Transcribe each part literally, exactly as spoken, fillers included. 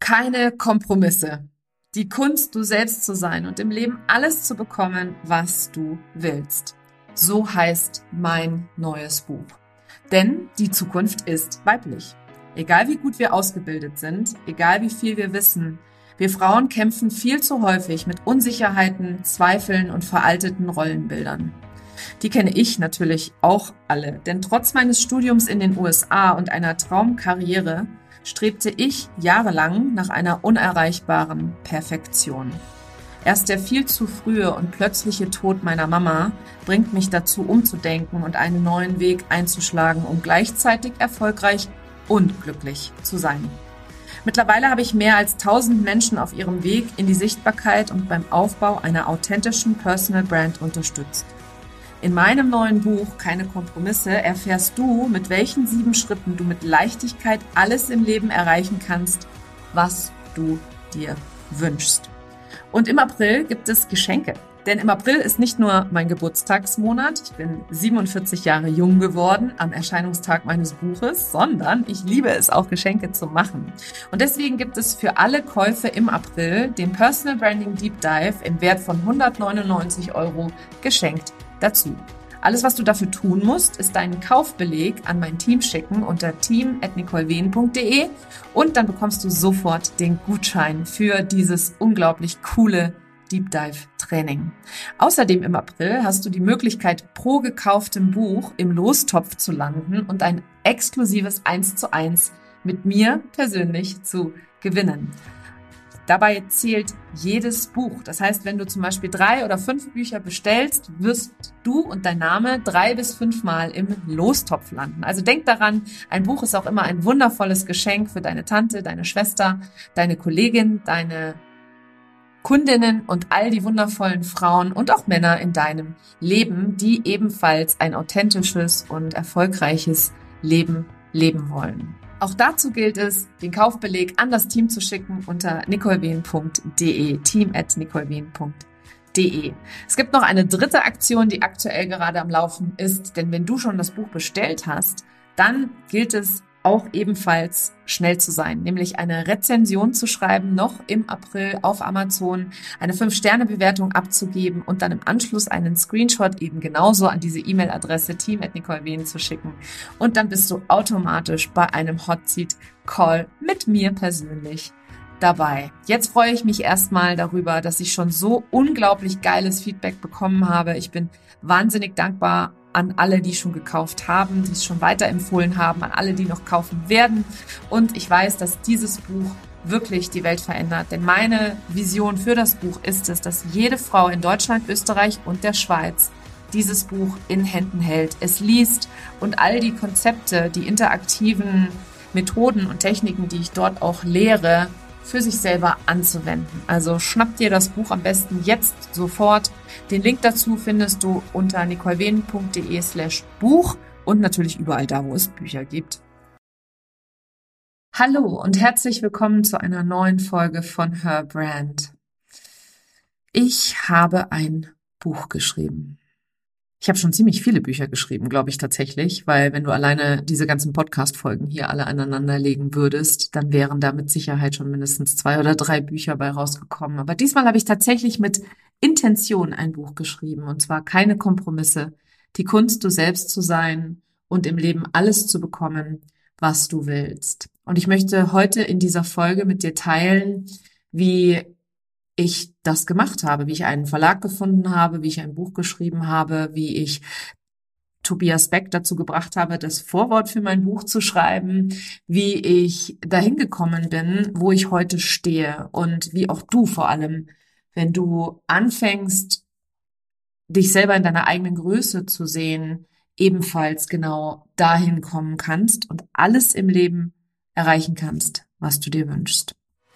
Keine Kompromisse. Die Kunst, du selbst zu sein und im Leben alles zu bekommen, was du willst. So heißt mein neues Buch. Denn die Zukunft ist weiblich. Egal wie gut wir ausgebildet sind, egal wie viel wir wissen, wir Frauen kämpfen viel zu häufig mit Unsicherheiten, Zweifeln und veralteten Rollenbildern. Die kenne ich natürlich auch alle, denn trotz meines Studiums in den U S A und einer Traumkarriere strebte ich jahrelang nach einer unerreichbaren Perfektion. Erst der viel zu frühe und plötzliche Tod meiner Mama bringt mich dazu, umzudenken und einen neuen Weg einzuschlagen, um gleichzeitig erfolgreich und glücklich zu sein. Mittlerweile habe ich mehr als tausend Menschen auf ihrem Weg in die Sichtbarkeit und beim Aufbau einer authentischen Personal Brand unterstützt. In meinem neuen Buch Keine Kompromisse erfährst du, mit welchen sieben Schritten du mit Leichtigkeit alles im Leben erreichen kannst, was du dir wünschst. Und im April gibt es Geschenke. Denn im April ist nicht nur mein Geburtstagsmonat, ich bin siebenundvierzig Jahre jung geworden am Erscheinungstag meines Buches, sondern ich liebe es auch, Geschenke zu machen. Und deswegen gibt es für alle Käufe im April den Personal Branding Deep Dive im Wert von hundertneunundneunzig Euro geschenkt dazu. Alles, was du dafür tun musst, ist deinen Kaufbeleg an mein Team schicken unter team at nicolewehn punkt de und dann bekommst du sofort den Gutschein für dieses unglaublich coole Deep Dive Training. Außerdem im April hast du die Möglichkeit, pro gekauftem Buch im Lostopf zu landen und ein exklusives eins zu eins mit mir persönlich zu gewinnen. Dabei zählt jedes Buch. Das heißt, wenn du zum Beispiel drei oder fünf Bücher bestellst, wirst du und dein Name drei bis fünfmal im Lostopf landen. Also denk daran, ein Buch ist auch immer ein wundervolles Geschenk für deine Tante, deine Schwester, deine Kollegin, deine Kundinnen und all die wundervollen Frauen und auch Männer in deinem Leben, die ebenfalls ein authentisches und erfolgreiches Leben leben wollen. Auch dazu gilt es, den Kaufbeleg an das Team zu schicken unter nicolewehn punkt de, team at nicolewehn punkt de. Es gibt noch eine dritte Aktion, die aktuell gerade am Laufen ist, denn wenn du schon das Buch bestellt hast, dann gilt es auch ebenfalls schnell zu sein, nämlich eine Rezension zu schreiben, noch im April auf Amazon, eine fünf Sterne Bewertung abzugeben und dann im Anschluss einen Screenshot eben genauso an diese E-Mail-Adresse team at nicolewehn zu schicken. Und dann bist du automatisch bei einem Hot Seat Call mit mir persönlich dabei. Jetzt freue ich mich erstmal darüber, dass ich schon so unglaublich geiles Feedback bekommen habe. Ich bin wahnsinnig dankbar an alle, die schon gekauft haben, die es schon weiterempfohlen haben, an alle, die noch kaufen werden. Und ich weiß, dass dieses Buch wirklich die Welt verändert. Denn meine Vision für das Buch ist es, dass jede Frau in Deutschland, Österreich und der Schweiz dieses Buch in Händen hält, es liest und all die Konzepte, die interaktiven Methoden und Techniken, die ich dort auch lehre, für sich selber anzuwenden. Also schnapp dir das Buch am besten jetzt sofort. Den Link dazu findest du unter nicolewehn punkt de slash Buch und natürlich überall da, wo es Bücher gibt. Hallo und herzlich willkommen zu einer neuen Folge von Her Brand. Ich habe ein Buch geschrieben. Ich habe schon ziemlich viele Bücher geschrieben, glaube ich tatsächlich, weil wenn du alleine diese ganzen Podcast-Folgen hier alle aneinander legen würdest, dann wären da mit Sicherheit schon mindestens zwei oder drei Bücher bei rausgekommen. Aber diesmal habe ich tatsächlich mit Intention ein Buch geschrieben, und zwar Keine Kompromisse, die Kunst, du selbst zu sein und im Leben alles zu bekommen, was du willst. Und ich möchte heute in dieser Folge mit dir teilen, wie ich das gemacht habe, wie ich einen Verlag gefunden habe, wie ich ein Buch geschrieben habe, wie ich Tobias Beck dazu gebracht habe, das Vorwort für mein Buch zu schreiben, wie ich dahin gekommen bin, wo ich heute stehe und wie auch du vor allem, wenn du anfängst, dich selber in deiner eigenen Größe zu sehen, ebenfalls genau dahin kommen kannst und alles im Leben erreichen kannst, was du dir wünschst.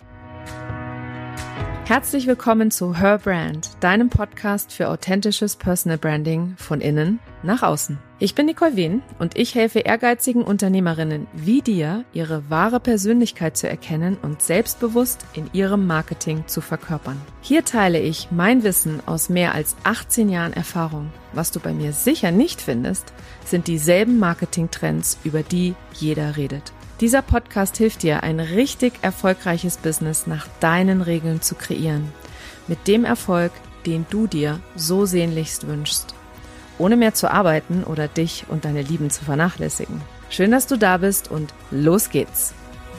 Herzlich willkommen zu Her Brand, deinem Podcast für authentisches Personal Branding von innen nach außen. Ich bin Nicole Wehn und ich helfe ehrgeizigen Unternehmerinnen wie dir, ihre wahre Persönlichkeit zu erkennen und selbstbewusst in ihrem Marketing zu verkörpern. Hier teile ich mein Wissen aus mehr als achtzehn Jahren Erfahrung. Was du bei mir sicher nicht findest, sind dieselben Marketingtrends, über die jeder redet. Dieser Podcast hilft dir, ein richtig erfolgreiches Business nach deinen Regeln zu kreieren. Mit dem Erfolg, den du dir so sehnlichst wünschst. Ohne mehr zu arbeiten oder dich und deine Lieben zu vernachlässigen. Schön, dass du da bist und los geht's.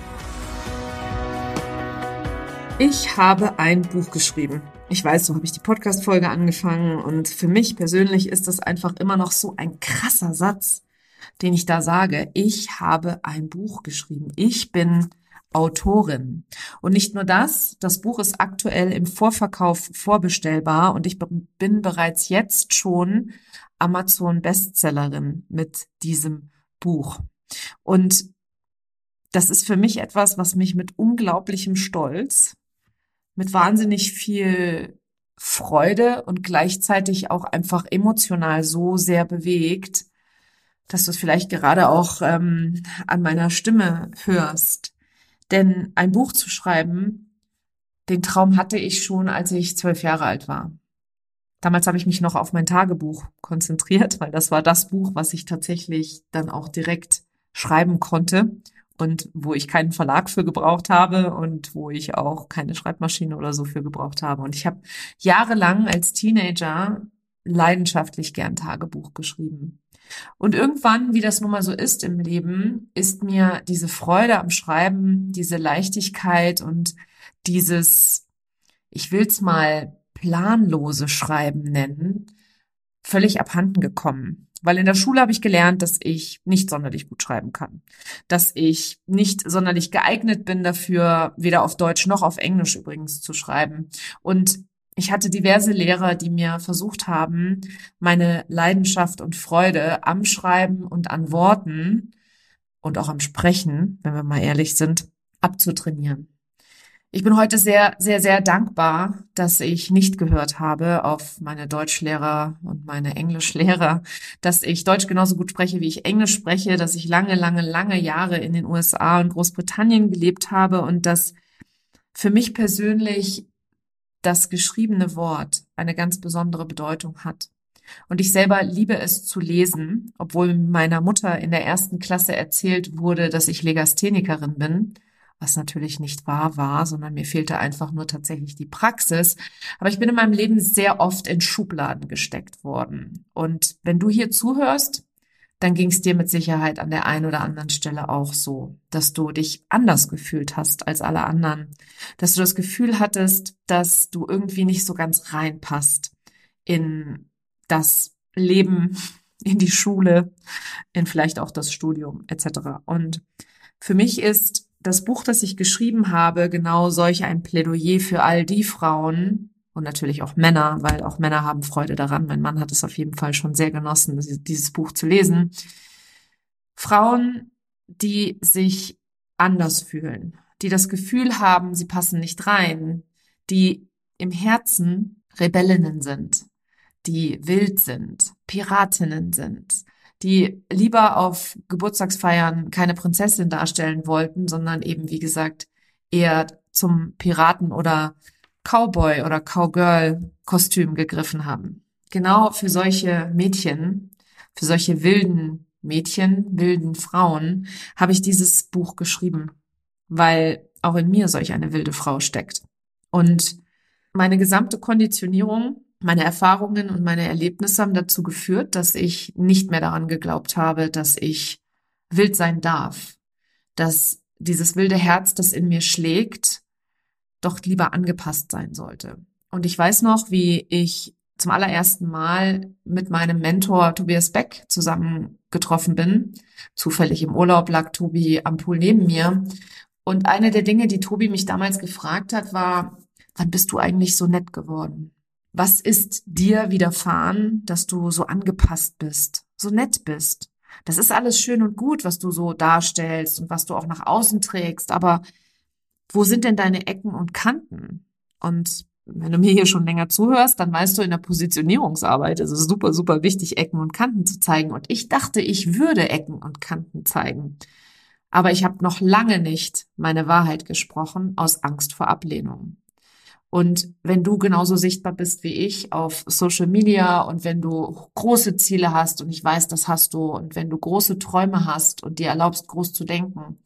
Ich habe ein Buch geschrieben. Ich weiß, so habe ich die Podcast-Folge angefangen und für mich persönlich ist das einfach immer noch so ein krasser Satz, den ich da sage. Ich habe ein Buch geschrieben. Ich bin Autorin. Und nicht nur das, das Buch ist aktuell im Vorverkauf vorbestellbar und ich bin bereits jetzt schon Amazon-Bestsellerin mit diesem Buch. Und das ist für mich etwas, was mich mit unglaublichem Stolz, mit wahnsinnig viel Freude und gleichzeitig auch einfach emotional so sehr bewegt, dass du es vielleicht gerade auch ähm, an meiner Stimme hörst. Denn ein Buch zu schreiben, den Traum hatte ich schon, als ich zwölf Jahre alt war. Damals habe ich mich noch auf mein Tagebuch konzentriert, weil das war das Buch, was ich tatsächlich dann auch direkt schreiben konnte und wo ich keinen Verlag für gebraucht habe und wo ich auch keine Schreibmaschine oder so für gebraucht habe. Und ich habe jahrelang als Teenager leidenschaftlich gern Tagebuch geschrieben. Und irgendwann, wie das nun mal so ist im Leben, ist mir diese Freude am Schreiben, diese Leichtigkeit und dieses, ich will's mal planlose Schreiben nennen, völlig abhanden gekommen. Weil in der Schule habe ich gelernt, dass ich nicht sonderlich gut schreiben kann. Dass ich nicht sonderlich geeignet bin dafür, weder auf Deutsch noch auf Englisch übrigens zu schreiben. Und ich hatte diverse Lehrer, die mir versucht haben, meine Leidenschaft und Freude am Schreiben und an Worten und auch am Sprechen, wenn wir mal ehrlich sind, abzutrainieren. Ich bin heute sehr, sehr, sehr dankbar, dass ich nicht gehört habe auf meine Deutschlehrer und meine Englischlehrer, dass ich Deutsch genauso gut spreche, wie ich Englisch spreche, dass ich lange, lange, lange Jahre in den U S A und Großbritannien gelebt habe und dass für mich persönlich das geschriebene Wort eine ganz besondere Bedeutung hat. Und ich selber liebe es zu lesen, obwohl meiner Mutter in der ersten Klasse erzählt wurde, dass ich Legasthenikerin bin, was natürlich nicht wahr war, sondern mir fehlte einfach nur tatsächlich die Praxis. Aber ich bin in meinem Leben sehr oft in Schubladen gesteckt worden. Und wenn du hier zuhörst, dann ging es dir mit Sicherheit an der einen oder anderen Stelle auch so, dass du dich anders gefühlt hast als alle anderen, dass du das Gefühl hattest, dass du irgendwie nicht so ganz reinpasst in das Leben, in die Schule, in vielleicht auch das Studium et cetera. Und für mich ist das Buch, das ich geschrieben habe, genau solch ein Plädoyer für all die Frauen und natürlich auch Männer, weil auch Männer haben Freude daran. Mein Mann hat es auf jeden Fall schon sehr genossen, dieses Buch zu lesen. Frauen, die sich anders fühlen, die das Gefühl haben, sie passen nicht rein, die im Herzen Rebellinnen sind, die wild sind, Piratinnen sind, die lieber auf Geburtstagsfeiern keine Prinzessin darstellen wollten, sondern eben, wie gesagt, eher zum Piraten oder Cowboy oder Cowgirl-Kostüm gegriffen haben. Genau für solche Mädchen, für solche wilden Mädchen, wilden Frauen, habe ich dieses Buch geschrieben, weil auch in mir solch eine wilde Frau steckt. Und meine gesamte Konditionierung, meine Erfahrungen und meine Erlebnisse haben dazu geführt, dass ich nicht mehr daran geglaubt habe, dass ich wild sein darf, dass dieses wilde Herz, das in mir schlägt, doch lieber angepasst sein sollte. Und ich weiß noch, wie ich zum allerersten Mal mit meinem Mentor Tobias Beck zusammengetroffen bin. Zufällig im Urlaub lag Tobi am Pool neben mir. Und eine der Dinge, die Tobi mich damals gefragt hat, war, wann bist du eigentlich so nett geworden? Was ist dir widerfahren, dass du so angepasst bist, so nett bist? Das ist alles schön und gut, was du so darstellst und was du auch nach außen trägst, aber wo sind denn deine Ecken und Kanten? Und wenn du mir hier schon länger zuhörst, dann weißt du, in der Positionierungsarbeit ist es super, super wichtig, Ecken und Kanten zu zeigen. Und ich dachte, ich würde Ecken und Kanten zeigen. Aber ich habe noch lange nicht meine Wahrheit gesprochen, aus Angst vor Ablehnung. Und wenn du genauso sichtbar bist wie ich auf Social Media und wenn du große Ziele hast und ich weiß, das hast du und wenn du große Träume hast und dir erlaubst, groß zu denken,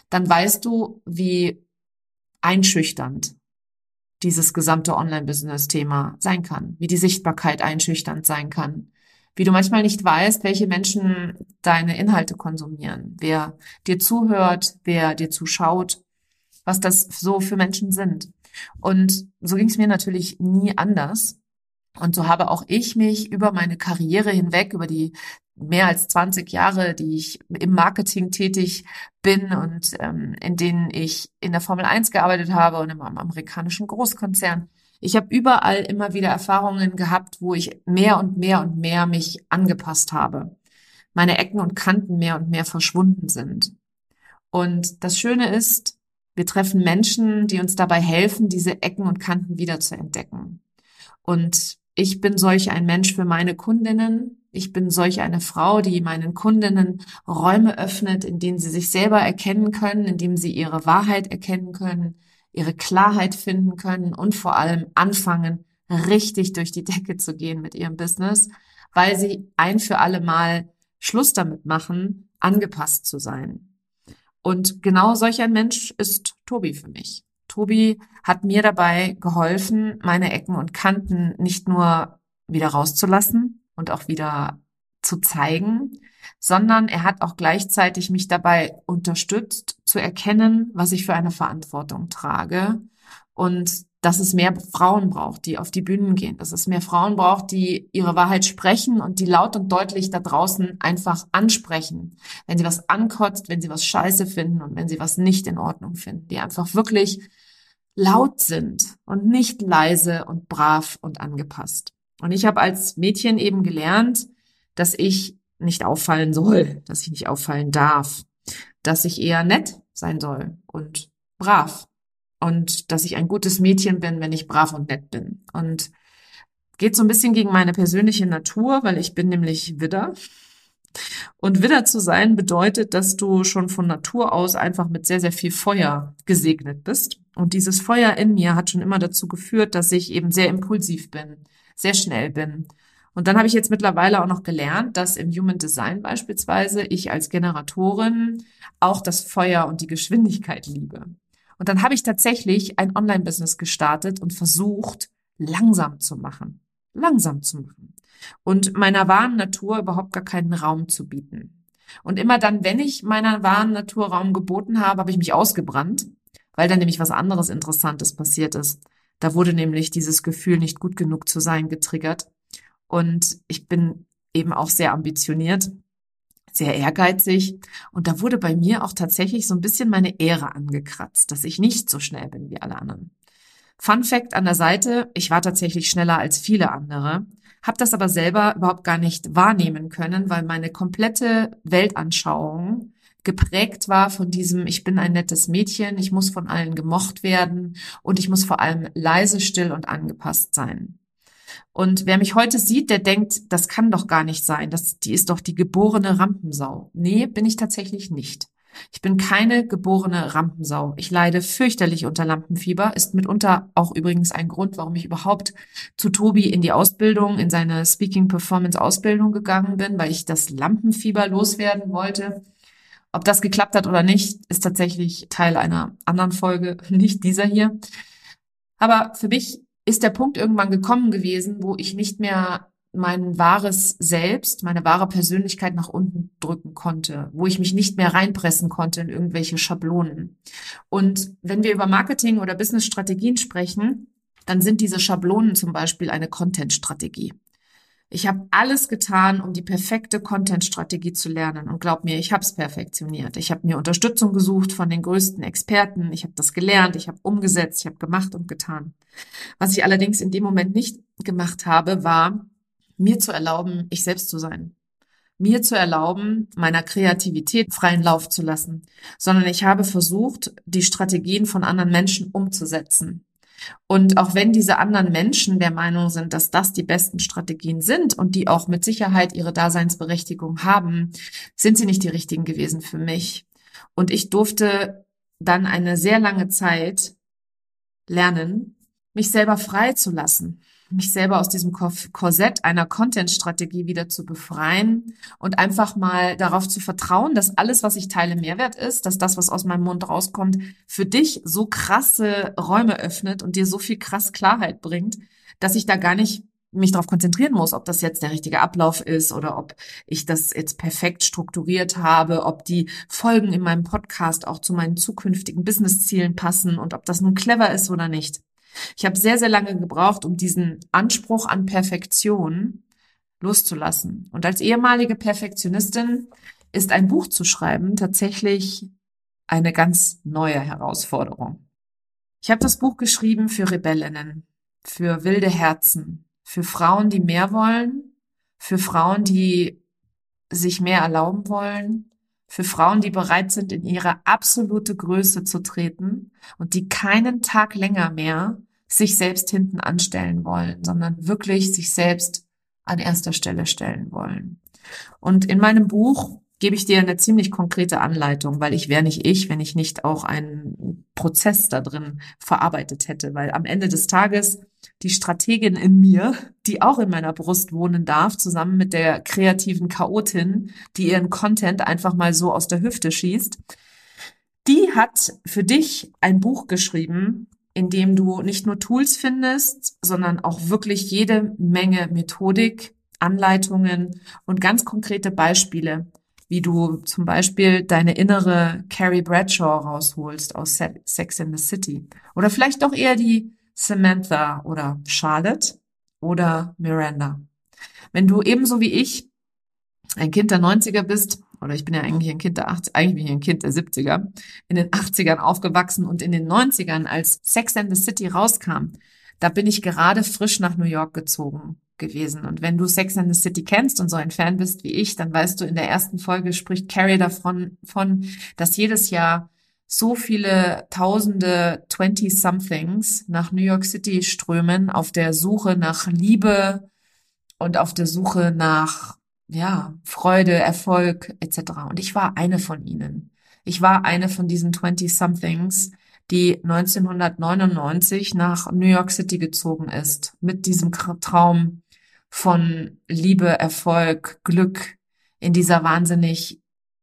dann weißt du, wie einschüchternd dieses gesamte Online-Business-Thema sein kann, wie die Sichtbarkeit einschüchternd sein kann, wie du manchmal nicht weißt, welche Menschen deine Inhalte konsumieren, wer dir zuhört, wer dir zuschaut, was das so für Menschen sind. Und so ging es mir natürlich nie anders. Und so habe auch ich mich über meine Karriere hinweg, über die mehr als zwanzig Jahre, die ich im Marketing tätig bin und ähm, in denen ich in der Formel eins gearbeitet habe und im amerikanischen Großkonzern. Ich habe überall immer wieder Erfahrungen gehabt, wo ich mehr und mehr und mehr mich angepasst habe. Meine Ecken und Kanten mehr und mehr verschwunden sind. Und das Schöne ist, wir treffen Menschen, die uns dabei helfen, diese Ecken und Kanten wieder zu entdecken. Und ich bin solch ein Mensch für meine Kundinnen. Ich bin solch eine Frau, die meinen Kundinnen Räume öffnet, in denen sie sich selber erkennen können, in denen sie ihre Wahrheit erkennen können, ihre Klarheit finden können und vor allem anfangen, richtig durch die Decke zu gehen mit ihrem Business, weil sie ein für alle Mal Schluss damit machen, angepasst zu sein. Und genau solch ein Mensch ist Tobi für mich. Tobi hat mir dabei geholfen, meine Ecken und Kanten nicht nur wieder rauszulassen und auch wieder zu zeigen, sondern er hat auch gleichzeitig mich dabei unterstützt, zu erkennen, was ich für eine Verantwortung trage und dass es mehr Frauen braucht, die auf die Bühnen gehen, dass es mehr Frauen braucht, die ihre Wahrheit sprechen und die laut und deutlich da draußen einfach ansprechen, wenn sie was ankotzt, wenn sie was scheiße finden und wenn sie was nicht in Ordnung finden, die einfach wirklich laut sind und nicht leise und brav und angepasst. Und ich habe als Mädchen eben gelernt, dass ich nicht auffallen soll, dass ich nicht auffallen darf, dass ich eher nett sein soll und brav. Und dass ich ein gutes Mädchen bin, wenn ich brav und nett bin. Und geht so ein bisschen gegen meine persönliche Natur, weil ich bin nämlich Widder. Und Widder zu sein bedeutet, dass du schon von Natur aus einfach mit sehr, sehr viel Feuer gesegnet bist. Und dieses Feuer in mir hat schon immer dazu geführt, dass ich eben sehr impulsiv bin, sehr schnell bin. Und dann habe ich jetzt mittlerweile auch noch gelernt, dass im Human Design beispielsweise ich als Generatorin auch das Feuer und die Geschwindigkeit liebe. Und dann habe ich tatsächlich ein Online-Business gestartet und versucht, langsam zu machen. Langsam zu machen. Und meiner wahren Natur überhaupt gar keinen Raum zu bieten. Und immer dann, wenn ich meiner wahren Natur Raum geboten habe, habe ich mich ausgebrannt, weil dann nämlich was anderes Interessantes passiert ist. Da wurde nämlich dieses Gefühl, nicht gut genug zu sein, getriggert. Und ich bin eben auch sehr ambitioniert, sehr ehrgeizig. Und da wurde bei mir auch tatsächlich so ein bisschen meine Ehre angekratzt, dass ich nicht so schnell bin wie alle anderen. Fun Fact an der Seite, ich war tatsächlich schneller als viele andere, habe das aber selber überhaupt gar nicht wahrnehmen können, weil meine komplette Weltanschauung geprägt war von diesem, ich bin ein nettes Mädchen, ich muss von allen gemocht werden und ich muss vor allem leise, still und angepasst sein. Und wer mich heute sieht, der denkt, das kann doch gar nicht sein, das, die ist doch die geborene Rampensau. Nee, bin ich tatsächlich nicht. Ich bin keine geborene Rampensau. Ich leide fürchterlich unter Lampenfieber, ist mitunter auch übrigens ein Grund, warum ich überhaupt zu Tobi in die Ausbildung, in seine Speaking-Performance-Ausbildung gegangen bin, weil ich das Lampenfieber loswerden wollte. Ob das geklappt hat oder nicht, ist tatsächlich Teil einer anderen Folge, nicht dieser hier. Aber für mich ist der Punkt irgendwann gekommen gewesen, wo ich nicht mehr mein wahres Selbst, meine wahre Persönlichkeit nach unten drücken konnte, wo ich mich nicht mehr reinpressen konnte in irgendwelche Schablonen. Und wenn wir über Marketing oder Business-Strategien sprechen, dann sind diese Schablonen zum Beispiel eine Content-Strategie. Ich habe alles getan, um die perfekte Content-Strategie zu lernen. Und glaub mir, ich habe es perfektioniert. Ich habe mir Unterstützung gesucht von den größten Experten. Ich habe das gelernt, ich habe umgesetzt, ich habe gemacht und getan. Was ich allerdings in dem Moment nicht gemacht habe, war, mir zu erlauben, ich selbst zu sein. Mir zu erlauben, meiner Kreativität freien Lauf zu lassen. Sondern ich habe versucht, die Strategien von anderen Menschen umzusetzen. Und auch wenn diese anderen Menschen der Meinung sind, dass das die besten Strategien sind und die auch mit Sicherheit ihre Daseinsberechtigung haben, sind sie nicht die richtigen gewesen für mich. Und ich durfte dann eine sehr lange Zeit lernen, mich selber frei zu lassen. mich selber aus diesem Korsett einer Content-Strategie wieder zu befreien und einfach mal darauf zu vertrauen, dass alles, was ich teile, Mehrwert ist, dass das, was aus meinem Mund rauskommt, für dich so krasse Räume öffnet und dir so viel krass Klarheit bringt, dass ich da gar nicht mich darauf konzentrieren muss, ob das jetzt der richtige Ablauf ist oder ob ich das jetzt perfekt strukturiert habe, ob die Folgen in meinem Podcast auch zu meinen zukünftigen Businesszielen passen und ob das nun clever ist oder nicht. Ich habe sehr, sehr lange gebraucht, um diesen Anspruch an Perfektion loszulassen. Und als ehemalige Perfektionistin ist ein Buch zu schreiben tatsächlich eine ganz neue Herausforderung. Ich habe das Buch geschrieben für Rebellinnen, für wilde Herzen, für Frauen, die mehr wollen, für Frauen, die sich mehr erlauben wollen, für Frauen, die bereit sind, in ihre absolute Größe zu treten und die keinen Tag länger mehr sich selbst hinten anstellen wollen, sondern wirklich sich selbst an erster Stelle stellen wollen. Und in meinem Buch gebe ich dir eine ziemlich konkrete Anleitung, weil ich wäre nicht ich, wenn ich nicht auch einen Prozess da drin verarbeitet hätte, weil am Ende des Tages die Strategin in mir, die auch in meiner Brust wohnen darf, zusammen mit der kreativen Chaotin, die ihren Content einfach mal so aus der Hüfte schießt, die hat für dich ein Buch geschrieben, in dem du nicht nur Tools findest, sondern auch wirklich jede Menge Methodik, Anleitungen und ganz konkrete Beispiele, wie du zum Beispiel deine innere Carrie Bradshaw rausholst aus Sex and the City. Oder vielleicht doch eher die Samantha oder Charlotte oder Miranda. Wenn du ebenso wie ich ein Kind der neunziger bist, oder ich bin ja eigentlich ein Kind der achtziger, eigentlich bin ich ein Kind der siebziger, in den achtzigern aufgewachsen und in den neunzigern, als Sex and the City rauskam, da bin ich gerade frisch nach New York gezogen gewesen. Und wenn du Sex and the City kennst und so ein Fan bist wie ich, dann weißt du, in der ersten Folge spricht Carrie davon, von, dass jedes Jahr so viele tausende Twenty-somethings nach New York City strömen auf der Suche nach Liebe und auf der Suche nach, ja, Freude, Erfolg et cetera. Und ich war eine von ihnen. Ich war eine von diesen Twenty-somethings, die neunzehnhundertneunundneunzig nach New York City gezogen ist, mit diesem Traum von Liebe, Erfolg, Glück in dieser wahnsinnig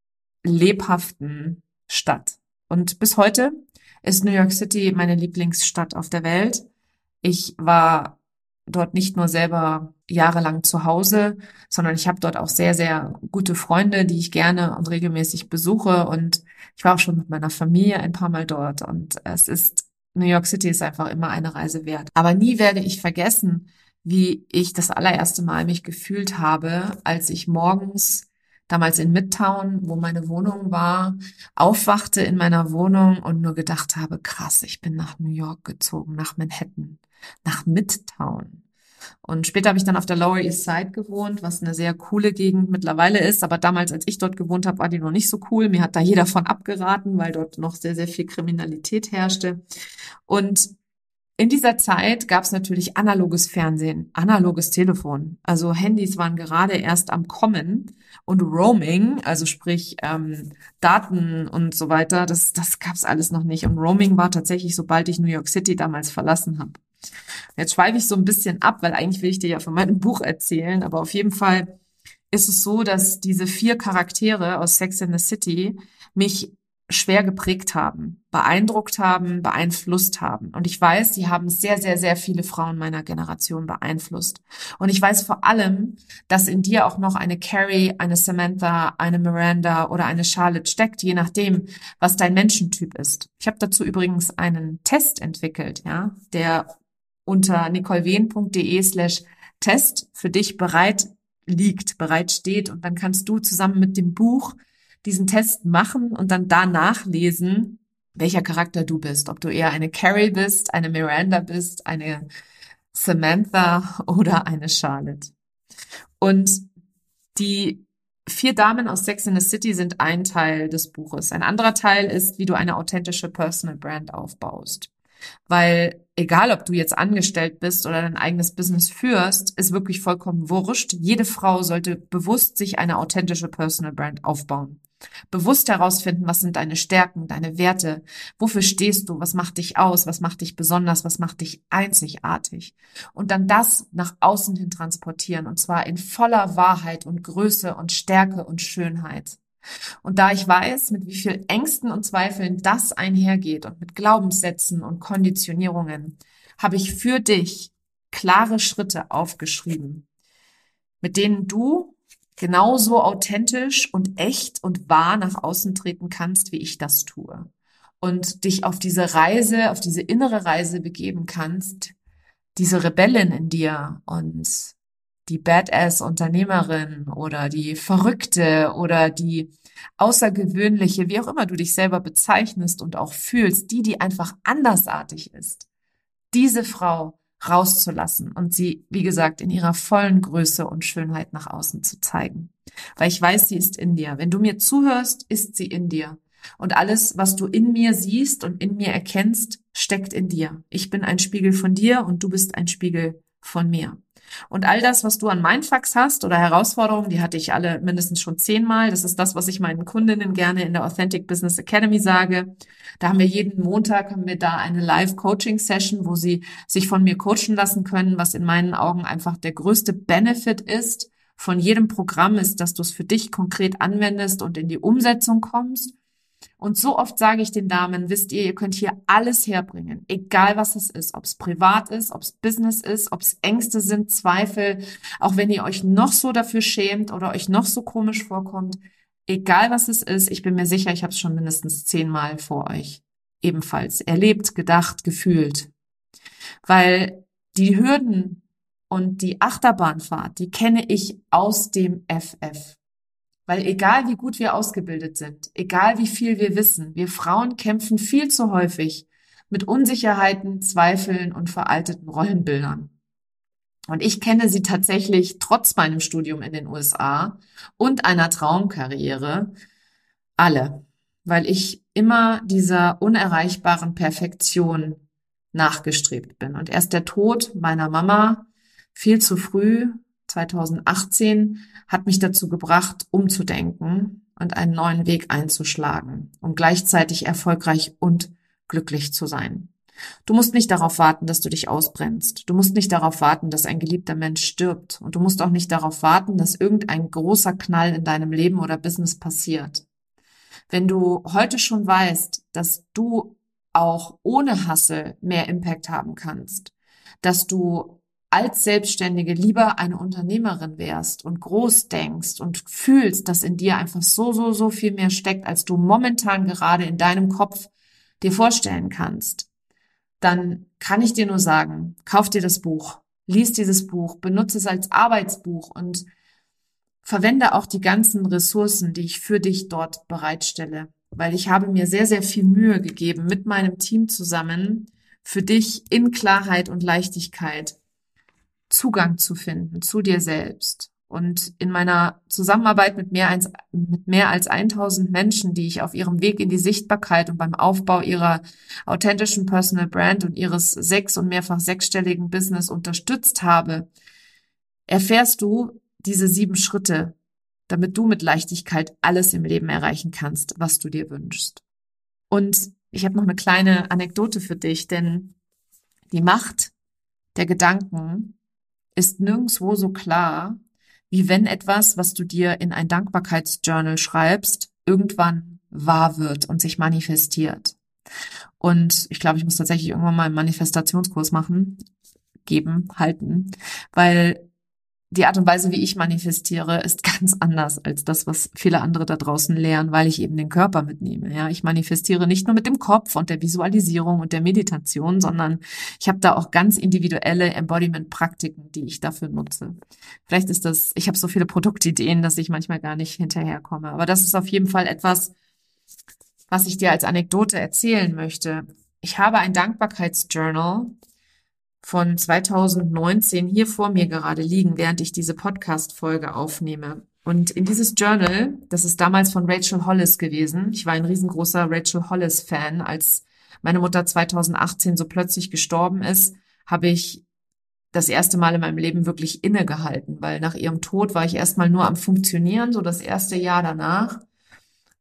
lebhaften Stadt. Und bis heute ist New York City meine Lieblingsstadt auf der Welt. Ich war dort nicht nur selber jahrelang zu Hause, sondern ich habe dort auch sehr, sehr gute Freunde, die ich gerne und regelmäßig besuche. Und ich war auch schon mit meiner Familie ein paar Mal dort. Und es ist, New York City ist einfach immer eine Reise wert. Aber nie werde ich vergessen, wie ich das allererste Mal mich gefühlt habe, als ich morgens damals in Midtown, wo meine Wohnung war, aufwachte in meiner Wohnung und nur gedacht habe, krass, ich bin nach New York gezogen, nach Manhattan, nach Midtown. Und später habe ich dann auf der Lower East Side gewohnt, was eine sehr coole Gegend mittlerweile ist. Aber damals, als ich dort gewohnt habe, war die noch nicht so cool. Mir hat da jeder von abgeraten, weil dort noch sehr, sehr viel Kriminalität herrschte. Und in dieser Zeit gab es natürlich analoges Fernsehen, analoges Telefon. Also Handys waren gerade erst am Kommen und Roaming, also sprich ähm, Daten und so weiter, das, das gab es alles noch nicht. Und Roaming war tatsächlich, sobald ich New York City damals verlassen habe. Jetzt schweife ich so ein bisschen ab, weil eigentlich will ich dir ja von meinem Buch erzählen, aber auf jeden Fall ist es so, dass diese vier Charaktere aus Sex and the City mich schwer geprägt haben, beeindruckt haben, beeinflusst haben. Und ich weiß, sie haben sehr, sehr, sehr viele Frauen meiner Generation beeinflusst. Und ich weiß vor allem, dass in dir auch noch eine Carrie, eine Samantha, eine Miranda oder eine Charlotte steckt, je nachdem, was dein Menschentyp ist. Ich habe dazu übrigens einen Test entwickelt, ja, der unter nicolewehn.de slash Test für dich bereit liegt, bereit steht. Und dann kannst du zusammen mit dem Buch diesen Test machen und dann danach lesen, welcher Charakter du bist. Ob du eher eine Carrie bist, eine Miranda bist, eine Samantha oder eine Charlotte. Und die vier Damen aus Sex and the City sind ein Teil des Buches. Ein anderer Teil ist, wie du eine authentische Personal Brand aufbaust. Weil egal, ob du jetzt angestellt bist oder dein eigenes Business führst, ist wirklich vollkommen wurscht. Jede Frau sollte bewusst sich eine authentische Personal Brand aufbauen. Bewusst herausfinden, was sind deine Stärken, deine Werte, wofür stehst du, was macht dich aus, was macht dich besonders, was macht dich einzigartig. Und dann das nach außen hin transportieren, und zwar in voller Wahrheit und Größe und Stärke und Schönheit. Und da ich weiß, mit wie viel Ängsten und Zweifeln das einhergeht und mit Glaubenssätzen und Konditionierungen, habe ich für dich klare Schritte aufgeschrieben, mit denen du genauso authentisch und echt und wahr nach außen treten kannst, wie ich das tue. Und dich auf diese Reise, auf diese innere Reise begeben kannst, diese Rebellin in dir und die Badass-Unternehmerin oder die Verrückte oder die Außergewöhnliche, wie auch immer du dich selber bezeichnest und auch fühlst, die, die einfach andersartig ist, diese Frau rauszulassen und sie, wie gesagt, in ihrer vollen Größe und Schönheit nach außen zu zeigen. Weil ich weiß, sie ist in dir. Wenn du mir zuhörst, ist sie in dir. Und alles, was du in mir siehst und in mir erkennst, steckt in dir. Ich bin ein Spiegel von dir und du bist ein Spiegel von mir. Und all das, was du an Mindfucks hast oder Herausforderungen, die hatte ich alle mindestens schon zehnmal. Das ist das, was ich meinen Kundinnen gerne in der Authentic Business Academy sage. Da haben wir jeden Montag haben wir da eine Live-Coaching-Session, wo sie sich von mir coachen lassen können, was in meinen Augen einfach der größte Benefit ist von jedem Programm, ist, dass du es für dich konkret anwendest und in die Umsetzung kommst. Und so oft sage ich den Damen, wisst ihr, ihr könnt hier alles herbringen, egal was es ist, ob es privat ist, ob es Business ist, ob es Ängste sind, Zweifel, auch wenn ihr euch noch so dafür schämt oder euch noch so komisch vorkommt, egal was es ist, ich bin mir sicher, ich habe es schon mindestens zehnmal vor euch ebenfalls erlebt, gedacht, gefühlt. Weil die Hürden und die Achterbahnfahrt, die kenne ich aus dem F F. Weil egal wie gut wir ausgebildet sind, egal wie viel wir wissen, wir Frauen kämpfen viel zu häufig mit Unsicherheiten, Zweifeln und veralteten Rollenbildern. Und ich kenne sie tatsächlich trotz meinem Studium in den U S A und einer Traumkarriere alle, weil ich immer dieser unerreichbaren Perfektion nachgestrebt bin. Und erst der Tod meiner Mama viel zu früh, zweitausendachtzehn, hat mich dazu gebracht, umzudenken und einen neuen Weg einzuschlagen, um gleichzeitig erfolgreich und glücklich zu sein. Du musst nicht darauf warten, dass du dich ausbrennst. Du musst nicht darauf warten, dass ein geliebter Mensch stirbt. Und du musst auch nicht darauf warten, dass irgendein großer Knall in deinem Leben oder Business passiert. Wenn du heute schon weißt, dass du auch ohne Hustle mehr Impact haben kannst, dass du als Selbstständige lieber eine Unternehmerin wärst und groß denkst und fühlst, dass in dir einfach so, so, so viel mehr steckt, als du momentan gerade in deinem Kopf dir vorstellen kannst, dann kann ich dir nur sagen, kauf dir das Buch, lies dieses Buch, benutze es als Arbeitsbuch und verwende auch die ganzen Ressourcen, die ich für dich dort bereitstelle, weil ich habe mir sehr, sehr viel Mühe gegeben, mit meinem Team zusammen für dich in Klarheit und Leichtigkeit Zugang zu finden zu dir selbst. Und in meiner Zusammenarbeit mit mehr als, mit mehr als tausend Menschen, die ich auf ihrem Weg in die Sichtbarkeit und beim Aufbau ihrer authentischen Personal Brand und ihres sechs- und mehrfach sechsstelligen Business unterstützt habe, erfährst du diese sieben Schritte, damit du mit Leichtigkeit alles im Leben erreichen kannst, was du dir wünschst. Und ich habe noch eine kleine Anekdote für dich, denn die Macht der Gedanken ist nirgendwo so klar, wie wenn etwas, was du dir in ein Dankbarkeitsjournal schreibst, irgendwann wahr wird und sich manifestiert. Und ich glaube, ich muss tatsächlich irgendwann mal einen Manifestationskurs machen, geben, halten, weil die Art und Weise, wie ich manifestiere, ist ganz anders als das, was viele andere da draußen lehren, weil ich eben den Körper mitnehme. Ja, ich manifestiere nicht nur mit dem Kopf und der Visualisierung und der Meditation, sondern ich habe da auch ganz individuelle Embodiment-Praktiken, die ich dafür nutze. Vielleicht ist das, ich habe so viele Produktideen, dass ich manchmal gar nicht hinterherkomme. Aber das ist auf jeden Fall etwas, was ich dir als Anekdote erzählen möchte. Ich habe ein Dankbarkeitsjournal von zweitausendneunzehn hier vor mir gerade liegen, während ich diese Podcast-Folge aufnehme. Und in dieses Journal, das ist damals von Rachel Hollis gewesen. Ich war ein riesengroßer Rachel Hollis-Fan. Als meine Mutter zweitausendachtzehn so plötzlich gestorben ist, habe ich das erste Mal in meinem Leben wirklich innegehalten, weil nach ihrem Tod war ich erstmal nur am Funktionieren, so das erste Jahr danach.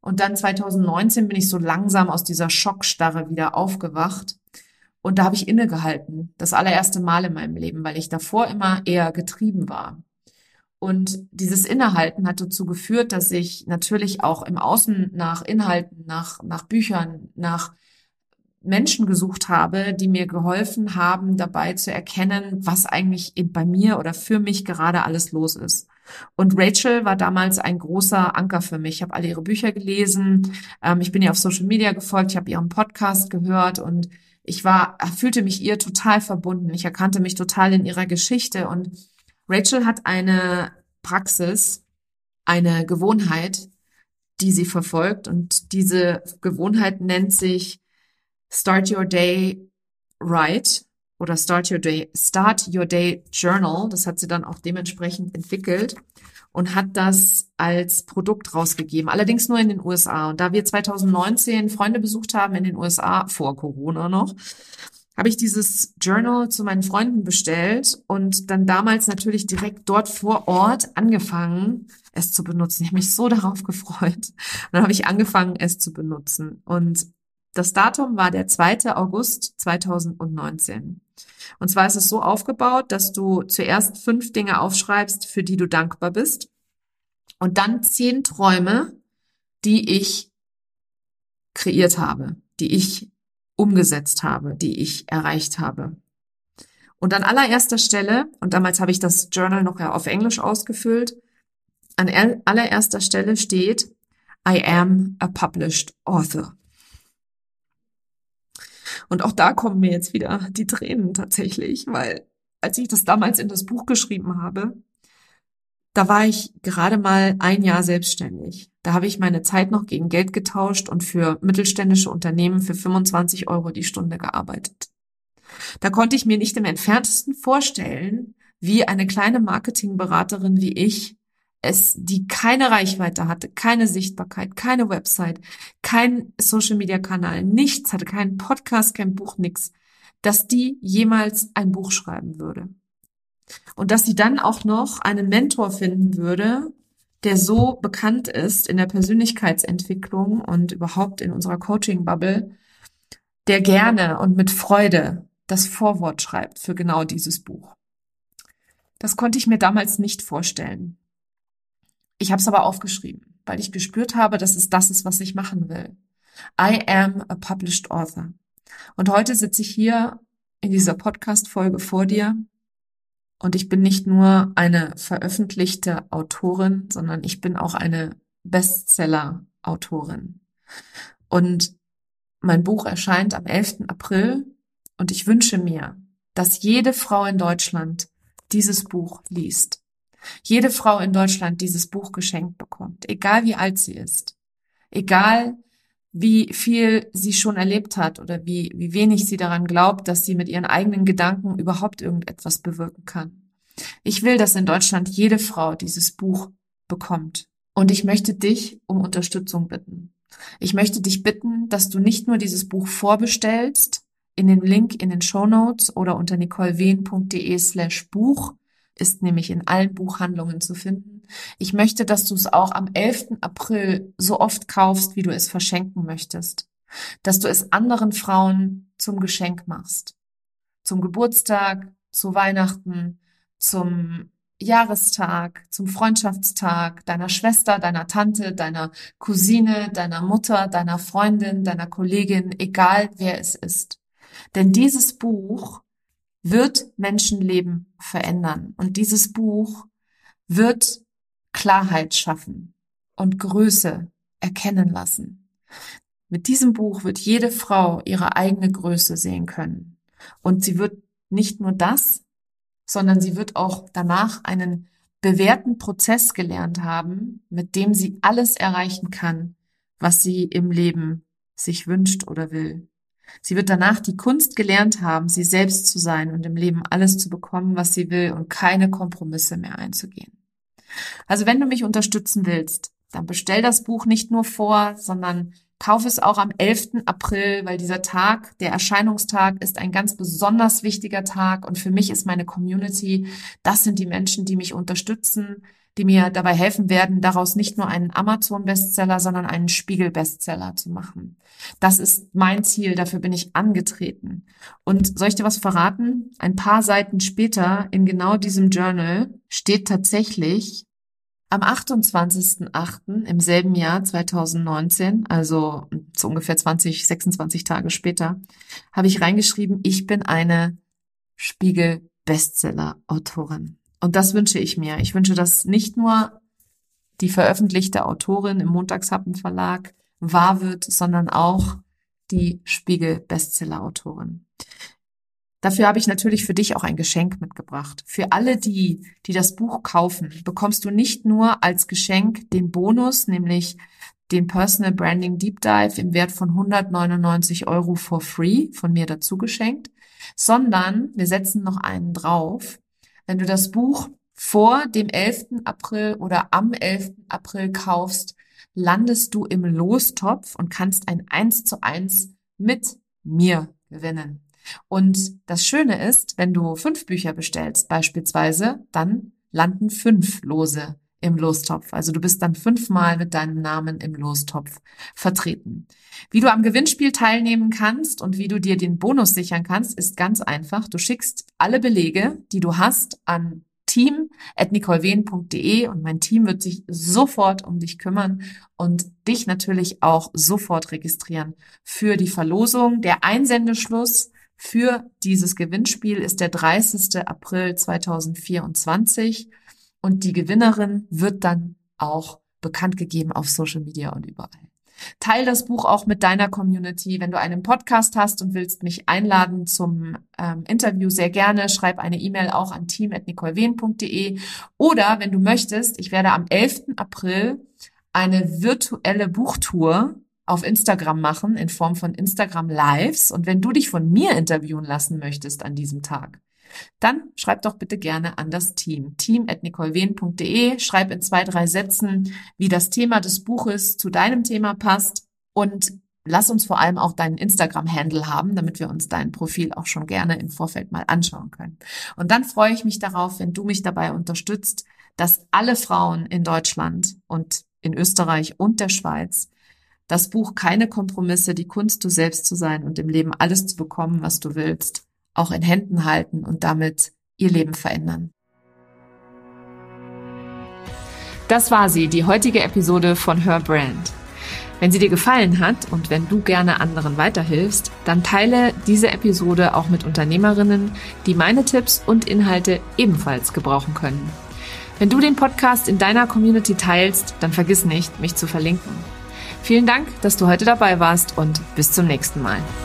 Und dann zwanzig neunzehn bin ich so langsam aus dieser Schockstarre wieder aufgewacht. Und da habe ich innegehalten, das allererste Mal in meinem Leben, weil ich davor immer eher getrieben war. Und dieses Innehalten hat dazu geführt, dass ich natürlich auch im Außen nach Inhalten, nach, nach Büchern, nach Menschen gesucht habe, die mir geholfen haben, dabei zu erkennen, was eigentlich bei mir oder für mich gerade alles los ist. Und Rachel war damals ein großer Anker für mich. Ich habe alle ihre Bücher gelesen, ähm, ich bin ihr auf Social Media gefolgt, ich habe ihren Podcast gehört und ich war, fühlte mich ihr total verbunden. Ich erkannte mich total in ihrer Geschichte. Und Rachel hat eine Praxis, eine Gewohnheit, die sie verfolgt. Und diese Gewohnheit nennt sich Start Your Day Right oder Start Your Day, Start Your Day Journal. Das hat sie dann auch dementsprechend entwickelt und hat das als Produkt rausgegeben. Allerdings nur in den U S A. Und da wir zwanzig neunzehn Freunde besucht haben in den U S A, vor Corona noch, habe ich dieses Journal zu meinen Freunden bestellt und dann damals natürlich direkt dort vor Ort angefangen, es zu benutzen. Ich habe mich so darauf gefreut. Und dann habe ich angefangen, es zu benutzen. Und das Datum war der zweite August zwanzig neunzehn. Und zwar ist es so aufgebaut, dass du zuerst fünf Dinge aufschreibst, für die du dankbar bist. Und dann zehn Träume, die ich kreiert habe, die ich umgesetzt habe, die ich erreicht habe. Und an allererster Stelle, und damals habe ich das Journal noch auf Englisch ausgefüllt, an allererster Stelle steht, I am a published author. Und auch da kommen mir jetzt wieder die Tränen tatsächlich, weil als ich das damals in das Buch geschrieben habe, da war ich gerade mal ein Jahr selbstständig. Da habe ich meine Zeit noch gegen Geld getauscht und für mittelständische Unternehmen für fünfundzwanzig Euro die Stunde gearbeitet. Da konnte ich mir nicht im Entferntesten vorstellen, wie eine kleine Marketingberaterin wie ich es, die keine Reichweite hatte, keine Sichtbarkeit, keine Website, kein Social-Media-Kanal, nichts hatte, keinen Podcast, kein Buch, nix, dass die jemals ein Buch schreiben würde. Und dass sie dann auch noch einen Mentor finden würde, der so bekannt ist in der Persönlichkeitsentwicklung und überhaupt in unserer Coaching-Bubble, der gerne und mit Freude das Vorwort schreibt für genau dieses Buch. Das konnte ich mir damals nicht vorstellen. Ich habe es aber aufgeschrieben, weil ich gespürt habe, dass es das ist, was ich machen will. I am a published author. Und heute sitze ich hier in dieser Podcast-Folge vor dir und ich bin nicht nur eine veröffentlichte Autorin, sondern ich bin auch eine Bestseller-Autorin. Und mein Buch erscheint am elften April und ich wünsche mir, dass jede Frau in Deutschland dieses Buch liest. Jede Frau in Deutschland dieses Buch geschenkt bekommt, egal wie alt sie ist, egal wie viel sie schon erlebt hat oder wie, wie wenig sie daran glaubt, dass sie mit ihren eigenen Gedanken überhaupt irgendetwas bewirken kann. Ich will, dass in Deutschland jede Frau dieses Buch bekommt. Und ich möchte dich um Unterstützung bitten. Ich möchte dich bitten, dass du nicht nur dieses Buch vorbestellst, in den Link in den Shownotes oder unter nicolewehn.de slash Buch, ist nämlich in allen Buchhandlungen zu finden. Ich möchte, dass du es auch am elften April so oft kaufst, wie du es verschenken möchtest. Dass du es anderen Frauen zum Geschenk machst. Zum Geburtstag, zu Weihnachten, zum Jahrestag, zum Freundschaftstag, deiner Schwester, deiner Tante, deiner Cousine, deiner Mutter, deiner Freundin, deiner Kollegin, egal wer es ist. Denn dieses Buch wird Menschenleben verändern. Und dieses Buch wird Klarheit schaffen und Größe erkennen lassen. Mit diesem Buch wird jede Frau ihre eigene Größe sehen können. Und sie wird nicht nur das, sondern sie wird auch danach einen bewährten Prozess gelernt haben, mit dem sie alles erreichen kann, was sie im Leben sich wünscht oder will. Sie wird danach die Kunst gelernt haben, sie selbst zu sein und im Leben alles zu bekommen, was sie will und keine Kompromisse mehr einzugehen. Also wenn du mich unterstützen willst, dann bestell das Buch nicht nur vor, sondern kauf es auch am elften April, weil dieser Tag, der Erscheinungstag, ist ein ganz besonders wichtiger Tag und für mich ist meine Community, das sind die Menschen, die mich unterstützen, die mir dabei helfen werden, daraus nicht nur einen Amazon-Bestseller, sondern einen Spiegel-Bestseller zu machen. Das ist mein Ziel, dafür bin ich angetreten. Und soll ich dir was verraten? Ein paar Seiten später in genau diesem Journal steht tatsächlich am achtundzwanzigsten achten im selben Jahr zweitausendneunzehn, also so ungefähr zwanzig, sechsundzwanzig Tage später, habe ich reingeschrieben, ich bin eine Spiegel-Bestseller-Autorin. Und das wünsche ich mir. Ich wünsche, dass nicht nur die veröffentlichte Autorin im Montagshappen Verlag wahr wird, sondern auch die Spiegel-Bestseller-Autorin. Dafür habe ich natürlich für dich auch ein Geschenk mitgebracht. Für alle die, die das Buch kaufen, bekommst du nicht nur als Geschenk den Bonus, nämlich den Personal Branding Deep Dive im Wert von hundertneunundneunzig Euro for free von mir dazu geschenkt, sondern wir setzen noch einen drauf. Wenn du das Buch vor dem elften April oder am elften April kaufst, landest du im Lostopf und kannst ein eins zu eins mit mir gewinnen. Und das Schöne ist, wenn du fünf Bücher bestellst beispielsweise, dann landen fünf Lose im Lostopf. Also du bist dann fünfmal mit deinem Namen im Lostopf vertreten. Wie du am Gewinnspiel teilnehmen kannst und wie du dir den Bonus sichern kannst, ist ganz einfach. Du schickst alle Belege, die du hast, an team at nicolewehn punkt de und mein Team wird sich sofort um dich kümmern und dich natürlich auch sofort registrieren für die Verlosung. Der Einsendeschluss für dieses Gewinnspiel ist der dreißigsten April zweitausendvierundzwanzig und die Gewinnerin wird dann auch bekannt gegeben auf Social Media und überall. Teil das Buch auch mit deiner Community. Wenn du einen Podcast hast und willst mich einladen zum ähm, Interview, sehr gerne. Schreib eine E-Mail auch an team at nicolewehn punkt de oder wenn du möchtest, ich werde am elften April eine virtuelle Buchtour auf Instagram machen in Form von Instagram Lives. Und wenn du dich von mir interviewen lassen möchtest an diesem Tag, dann schreib doch bitte gerne an das Team. team at nicolewehn punkt de. Schreib in zwei, drei Sätzen, wie das Thema des Buches zu deinem Thema passt. Und lass uns vor allem auch deinen Instagram-Handle haben, damit wir uns dein Profil auch schon gerne im Vorfeld mal anschauen können. Und dann freue ich mich darauf, wenn du mich dabei unterstützt, dass alle Frauen in Deutschland und in Österreich und der Schweiz das Buch Keine Kompromisse, die Kunst, du selbst zu sein und im Leben alles zu bekommen, was du willst, auch in Händen halten und damit ihr Leben verändern. Das war sie, die heutige Episode von Her Brand. Wenn sie dir gefallen hat und wenn du gerne anderen weiterhilfst, dann teile diese Episode auch mit Unternehmerinnen, die meine Tipps und Inhalte ebenfalls gebrauchen können. Wenn du den Podcast in deiner Community teilst, dann vergiss nicht, mich zu verlinken. Vielen Dank, dass du heute dabei warst und bis zum nächsten Mal.